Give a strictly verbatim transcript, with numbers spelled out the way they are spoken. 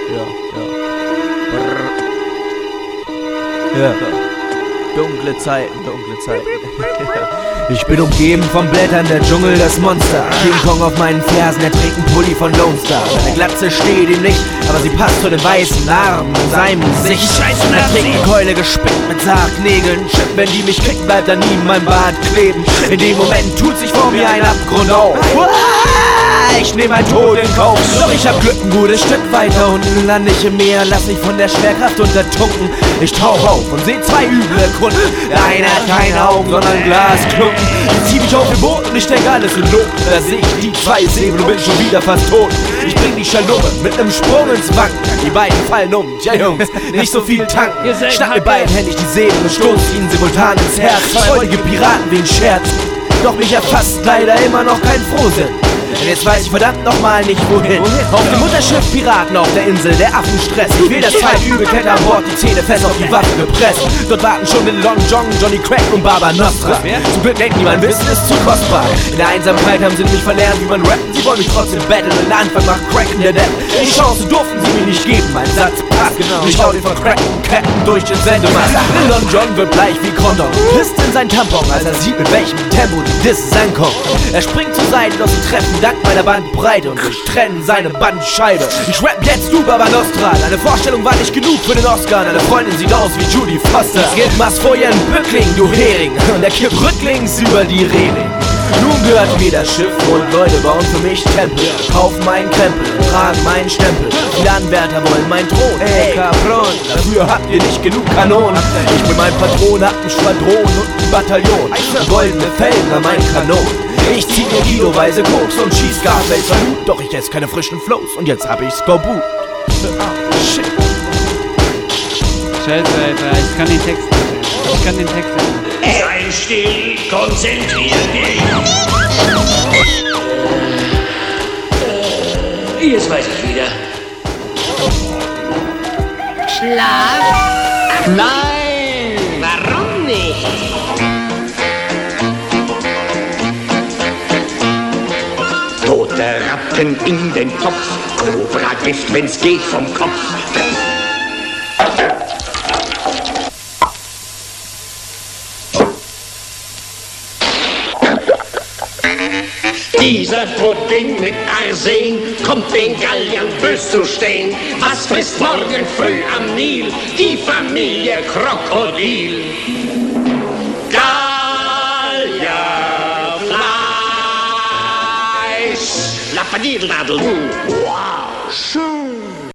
ja, ja. Ja. Dunkle Zeiten, dunkle Zeiten. Ich bin umgeben von Blättern, der Dschungel, das Monster. King Kong auf meinen Fersen, er trägt einen Pulli von Lone Star. Seine Glatze steht ihm nicht, aber sie passt zu den weißen Narben in seinem Gesicht. Er trägt eine Keule gespickt mit Sargnägeln. Shit, wenn die mich kriegen, bleibt dann nie mein Bart kleben. In dem Moment tut sich vor mir ein Abgrund auf. Ich nehme mein Tod in Kauf. Doch ich hab Glück, ein gutes Stück weiter unten lande ich im Meer, lass mich von der Schwerkraft untertunken. Ich tauch auf und seh zwei üble Kunden. Der eine hat keine Augen, sondern Glasklumpen. Ich zieh mich auf den Boot und ich denk, alles in Not. Da seh ich die zwei Säbel und bin schon wieder fast tot. Ich bring die Schaluppe mit nem Sprung ins Wanken. Die beiden fallen um. Tja Jungs, nicht so viel tanken. Schnapp mit beiden händig die Säbel und stoß ihnen simultan ins Herz. Freudige Piraten wie ein Scherz. Doch mich erfasst leider immer noch kein Frohsinn. Denn jetzt weiß ich verdammt nochmal nicht wohin. Auf dem Mutterschiff Piraten auf der Insel, der Affenstress. Ich will das Zeit übel, Kette an Bord, die Zähne fest auf die Waffe gepresst. Dort warten schon den Long John, Johnny Crack und Baba Nostra. Zum Glück denken die, mein Wissen ist zu kostbar. In der Einsamkeit haben sie nämlich verlernt, wie man rappt. Sie wollen mich trotzdem battlen, den Anfang macht Crack in der Depp. Die Chance durften sie mir nicht geben, mein Satz passt. Und ich hau den vercrackten Captain durch den Sendemast. Long John wird bleich wie Condom, pisst in sein Tampon, als er sieht, mit welchem Tempo die Disses ankommen. Er springt zur Seite, doch sie treffen dank meiner Bandbreite und durchtrennen seine Bandscheibe. Ich rap jetzt, du Baba Nostra. Deine Vorstellung war nicht genug für den Oscar. Deine Freundin sieht aus wie Judy Foster. Es geht Mass vor ihren Bückling, du Hering. Und er kippt rücklings über die Reling. Nun gehört mir das Schiff und Leute bauen für mich Tempel. Kaufen meinen Krempel und tragen meinen Stempel. Die Anwärter wollen meinen Thron. Ey, Capron, dafür habt ihr nicht genug Kanonen. Ich bin mein Patron, hab ein Schwadron und ein Bataillon. Goldene Fellen an meinen Kanonen. Ich zieh mir kiloweise Koks und schieß Scarface Salut. Doch ich esse keine frischen Flows und jetzt hab ich Skorbut. Shit. Scheiße, Alter, ich kann den Text nicht. Ich kann den Text nicht. Sei still, konzentrier dich. Jetzt weiß ich wieder. Schlaf? Nein! Warum nicht? Tote Ratten in den Topf, Cobra-Gift, wenn's geht vom Kopf. Dieser Pudding mit Arsen kommt den Galliern bös zu stehen. Was frisst morgen früh am Nil die Familie Krokodil? Gallier! Lappadideladel, wow!